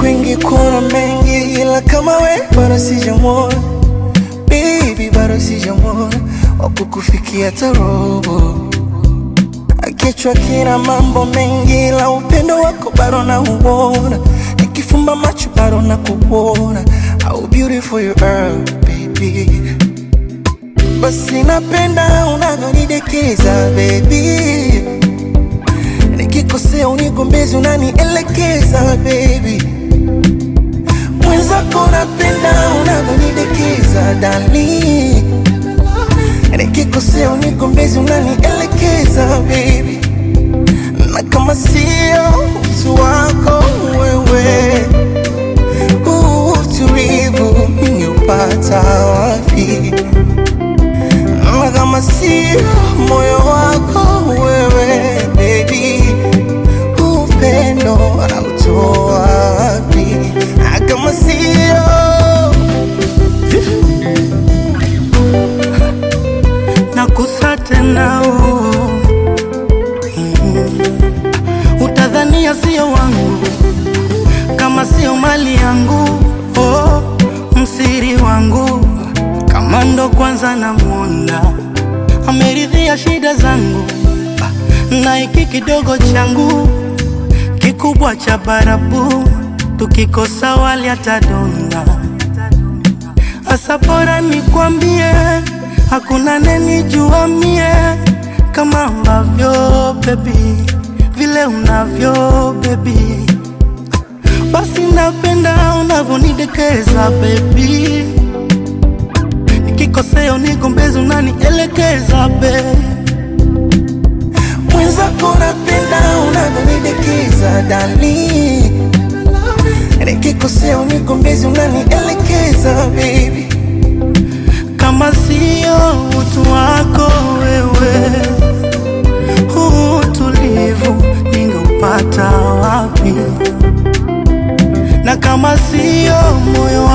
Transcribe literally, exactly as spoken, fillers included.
kwingi kuna mengi, ila kama we bado sijamwona. Baby bado sijamwona wakukufikia tarobo. Kichwa kina mambo mengi, ila upendo wako bado na uona. Nikifumba macho bado na kuona. How beautiful you are baby. Basi napenda unavyonidekeza baby. Nikikosea unigombezi unanielekeza baby. Mwenzako napenda unavyonidekeza darling. Nikikosea unigombezi unanielekeza baby. Na kama sio utu wako wewe, huu utulivu ningeupata wapi? Na kama sio moyo wako wewe baby, upendo anautoa wapi? Na kama sio nakusate nao, mm-hmm. Utadhania sio wangu kama sio mali yangu. Oh, msiri wangu kama ndo kwanza namuona ameridhia shida zangu. Na hiki kidogo changu kikubwa cha barabu, tukikosa wali atadonda. Asa bora nikwambie, hakuna nenijua mie kama ambavyo baby, vile unavyo baby. Basi napenda unavyonidekeza baby. Nikikosea unigombezi unanielekeza baby. Mwenzako napenda unavyonidekeza darling. Nikikosea unigombezi unanielekeza baby. Kama sio utu wako wewe, huu utulivu ningeupata wapi? Na kama sio moyo